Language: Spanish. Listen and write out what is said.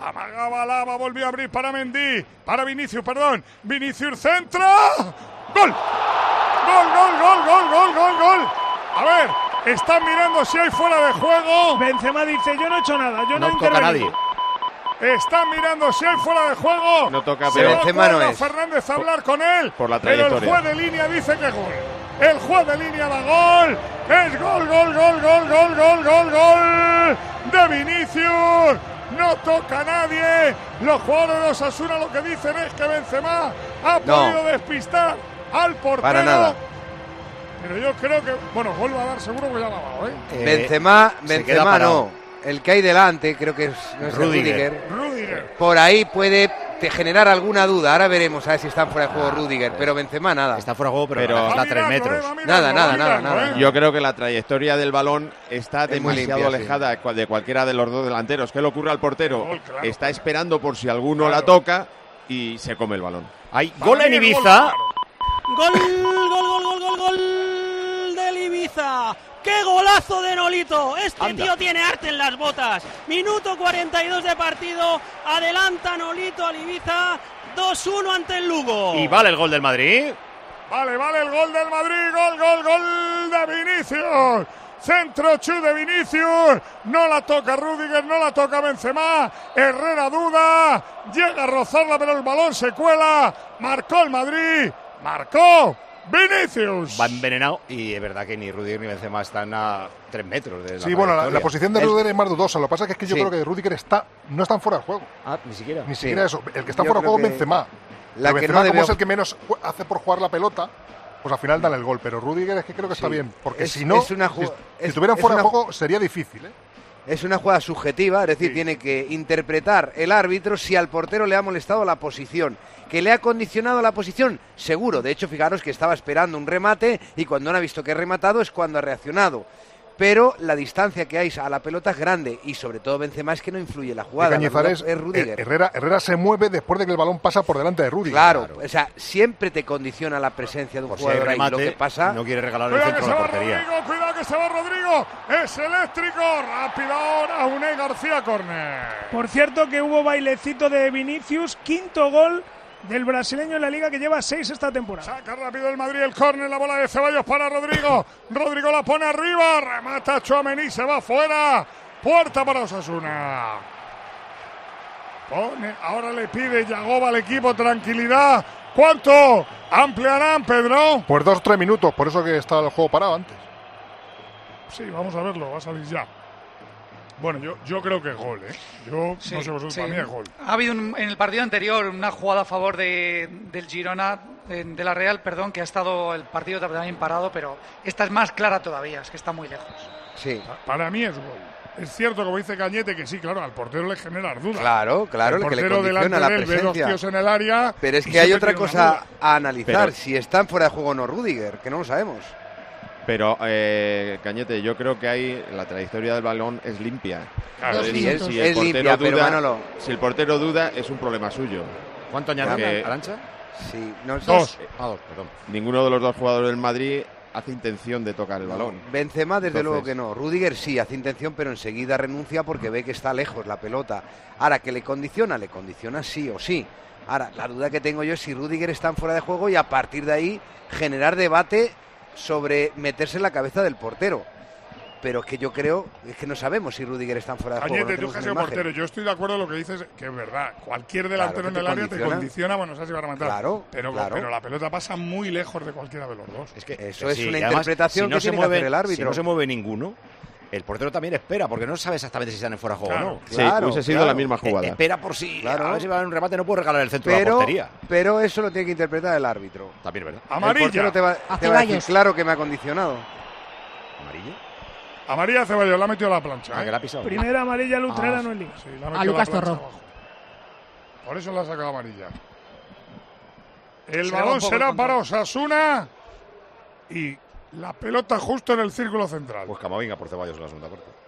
Amagaba Alaba, volvió a abrir para Mendy. Para Vinicius, perdón. Vinicius centra. ¡Gol! ¡Gol! A ver, están mirando si hay fuera de juego. Benzema dice, yo no he hecho nada, yo no he toca a nadie. Están mirando si hay fuera de juego. No toca, pero Benzema no es. Fernández a hablar con él. Por la pero trayectoria. el juez de línea dice que gol. El juez de línea da gol. Es gol de Vinicius. No toca a nadie. Los jugadores de Osasuna lo que dicen es que Benzema ha podido despistar al portero. Para nada. Pero yo creo que, bueno, gol va a dar seguro que ya la ha dado, Benzema no. El que hay delante, creo que no es Rüdiger. Por ahí puede generar alguna duda. Ahora veremos a ver si están fuera de juego Rüdiger, pero Benzema nada. Está fuera de juego, pero está a 3 metros. Nada. Yo creo que la trayectoria del balón está demasiado limpia, alejada de cualquiera de los dos delanteros. ¿Qué le ocurre al portero? Claro. Está esperando por si alguno la toca y se come el balón. Hay gol en Ibiza. Gol del Ibiza. ¡Qué golazo de Nolito! Este tío tiene arte en las botas. Minuto 42 de partido. Adelanta Nolito al Ibiza. 2-1 ante el Lugo. Y vale el gol del Madrid. Vale el gol del Madrid. Gol de Vinicius. Centro de Vinicius. No la toca Rüdiger, no la toca Benzema. Herrera duda. Llega a rozarla, pero el balón se cuela. Marcó el Madrid. Marcó Vinicius. Va envenenado y es verdad que ni Rüdiger ni Benzema están a 3 metros de la Sí, bueno, la posición de Rüdiger es más dudosa. Lo que pasa es que yo creo que Rüdiger no está fuera de juego. Ni siquiera. Ni siquiera eso. El que está fuera de juego es Benzema. Benzema, como es el que menos hace por jugar la pelota, pues al final dan el gol. Pero Rüdiger es que creo que está bien. Porque si no, si estuvieran fuera de juego sería difícil, Es una jugada subjetiva, es decir, tiene que interpretar el árbitro si al portero le ha molestado la posición. ¿Que le ha condicionado la posición? Seguro. De hecho, fijaros que estaba esperando un remate y cuando no ha visto que ha rematado es cuando ha reaccionado. Pero la distancia que hay a la pelota es grande y sobre todo Benzema es que no influye en la jugada. Cañizares, es Rüdiger. Herrera se mueve después de que el balón pasa por delante de Rüdiger. Claro, o sea, siempre te condiciona la presencia de un jugador ahí. Lo que pasa, no quiere regalar el centro de la portería. Cuidado que se va Rodrigo. Es eléctrico. Rápido ahora Unai García, córner. Por cierto que hubo bailecito de Vinicius, 5º gol del brasileño en la Liga, que lleva 6 esta temporada. Saca rápido el Madrid el córner, la bola de Ceballos para Rodrigo. Rodrigo la pone arriba, remata Tchouaméni, se va fuera. Puerta para Osasuna. Ahora le pide Yagoba al equipo tranquilidad. ¿Cuánto ampliarán, Pedro? Pues 2 o 3 minutos, por eso que estaba el juego parado antes. Sí, vamos a verlo, va a salir ya. Bueno, yo creo que es gol, Yo no sé vosotros, para mí es gol. Ha habido en el partido anterior una jugada a favor del Girona, de la Real, perdón, que ha estado el partido también parado, pero esta es más clara todavía, es que está muy lejos. Sí. Para mí es gol. Es cierto, como dice Cañete, que sí, claro, al portero le genera dudas. Claro, el que le portero condiciona la ve presencia. dos tíos en el área. Pero es que hay otra cosa a analizar, si están fuera de juego o no Rüdiger, que no lo sabemos. Pero, Cañete, yo creo que ahí la trayectoria del balón es limpia. Claro, si es el portero limpia, duda, pero Manolo... Si el portero duda, es un problema suyo. ¿Cuánto añade Arantxa? Sí, 2. Perdón. Ninguno de los dos jugadores del Madrid hace intención de tocar el balón. Benzema, desde luego que no. Rüdiger sí hace intención, pero enseguida renuncia porque ve que está lejos la pelota. Ahora, que le condiciona sí o sí. Ahora, la duda que tengo yo es si Rüdiger está fuera de juego y a partir de ahí generar debate sobre meterse en la cabeza del portero. Pero es que yo creo, es que no sabemos si Rüdiger está fuera de juego. Cañete, tú que has sido portero, yo estoy de acuerdo en lo que dices, que es verdad. Cualquier delantero en el área te condiciona, bueno, sabes si va a rematar. Claro, pero la pelota pasa muy lejos de cualquiera de los dos. Es que eso es una interpretación que tiene que hacer el árbitro. Si no se mueve ninguno, el portero también espera, porque no sabe exactamente si están en fuera de juego o no. Sí, hubiese sido la misma jugada. Espera por si a ver si va a haber un remate, no puede regalar el centro de la portería. Pero eso lo tiene que interpretar el árbitro. También es verdad. Amarilla. El portero te va a decir, claro que me ha condicionado. ¿Amarilla? Amarilla Ceballos, la ha metido a la plancha. Que la ha pisado. Primera amarilla al Utrerano en Liga. Sí, a Lucas Torró. Por eso la ha sacado amarilla. El balón será para Osasuna y la pelota justo en el círculo central. Pues Camavinga por Ceballos en la segunda parte.